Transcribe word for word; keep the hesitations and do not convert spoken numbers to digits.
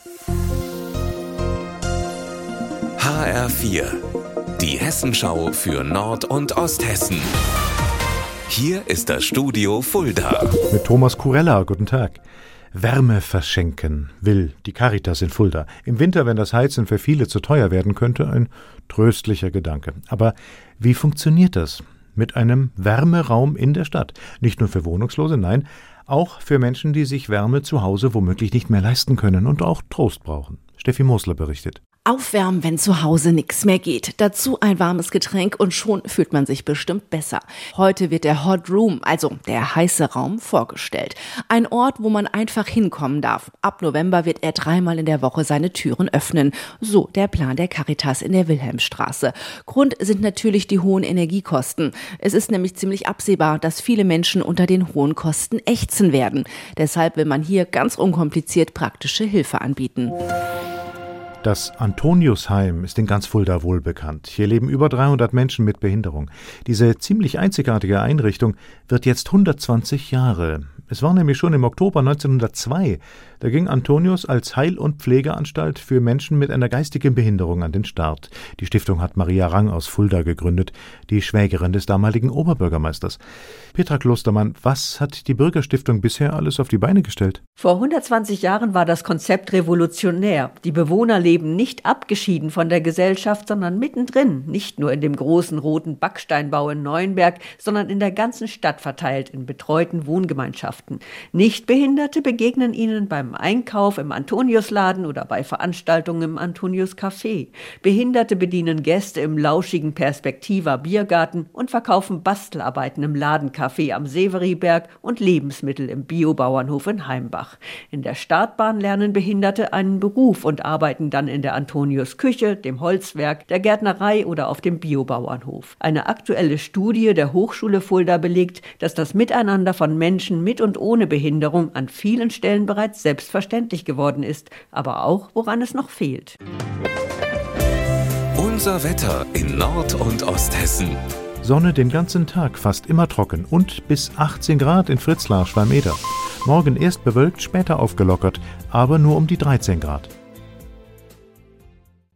H R vier, die Hessenschau für Nord- und Osthessen. Hier ist das Studio Fulda. Mit Thomas Kurella, guten Tag. Wärme verschenken will die Caritas in Fulda. Im Winter, wenn das Heizen für viele zu teuer werden könnte, ein tröstlicher Gedanke. Aber wie funktioniert das? Mit einem Wärmeraum in der Stadt. Nicht nur für Wohnungslose, nein, auch für Menschen, die sich Wärme zu Hause womöglich nicht mehr leisten können und auch Trost brauchen. Steffi Mosler berichtet. Aufwärmen, wenn zu Hause nichts mehr geht. Dazu ein warmes Getränk und schon fühlt man sich bestimmt besser. Heute wird der Hot Room, also der heiße Raum, vorgestellt. Ein Ort, wo man einfach hinkommen darf. Ab November wird er dreimal in der Woche seine Türen öffnen. So der Plan der Caritas in der Wilhelmstraße. Grund sind natürlich die hohen Energiekosten. Es ist nämlich ziemlich absehbar, dass viele Menschen unter den hohen Kosten ächzen werden. Deshalb will man hier ganz unkompliziert praktische Hilfe anbieten. Das Antoniusheim ist in ganz Fulda wohl bekannt. Hier leben über dreihundert Menschen mit Behinderung. Diese ziemlich einzigartige Einrichtung wird jetzt hundertzwanzig Jahre. Es war nämlich schon im Oktober neunzehnhundertzwei. Da ging Antonius als Heil- und Pflegeanstalt für Menschen mit einer geistigen Behinderung an den Start. Die Stiftung hat Maria Rang aus Fulda gegründet, die Schwägerin des damaligen Oberbürgermeisters. Petra Klostermann, was hat die Bürgerstiftung bisher alles auf die Beine gestellt? Vor hundertzwanzig Jahren war das Konzept revolutionär. Die Bewohner leben nicht abgeschieden von der Gesellschaft, sondern mittendrin. Nicht nur in dem großen roten Backsteinbau in Neuenberg, sondern in der ganzen Stadt verteilt in betreuten Wohngemeinschaften. Nichtbehinderte begegnen ihnen beim Einkauf im Antoniusladen oder bei Veranstaltungen im Antonius Café. Behinderte bedienen Gäste im lauschigen Perspektiva Biergarten und verkaufen Bastelarbeiten im Ladencafé am Severiberg und Lebensmittel im Biobauernhof in Heimbach. In der Startbahn lernen Behinderte einen Beruf und arbeiten dann in der Antonius Küche, dem Holzwerk, der Gärtnerei oder auf dem Biobauernhof. Eine aktuelle Studie der Hochschule Fulda belegt, dass das Miteinander von Menschen mit und ohne Behinderung an vielen Stellen bereits selbstverständlich geworden ist, aber auch, woran es noch fehlt. Unser Wetter in Nord- und Osthessen. Sonne den ganzen Tag, fast immer trocken und bis achtzehn Grad in Fritzlar, Schwalm-Eder. Morgen erst bewölkt, später aufgelockert, aber nur um die dreizehn Grad.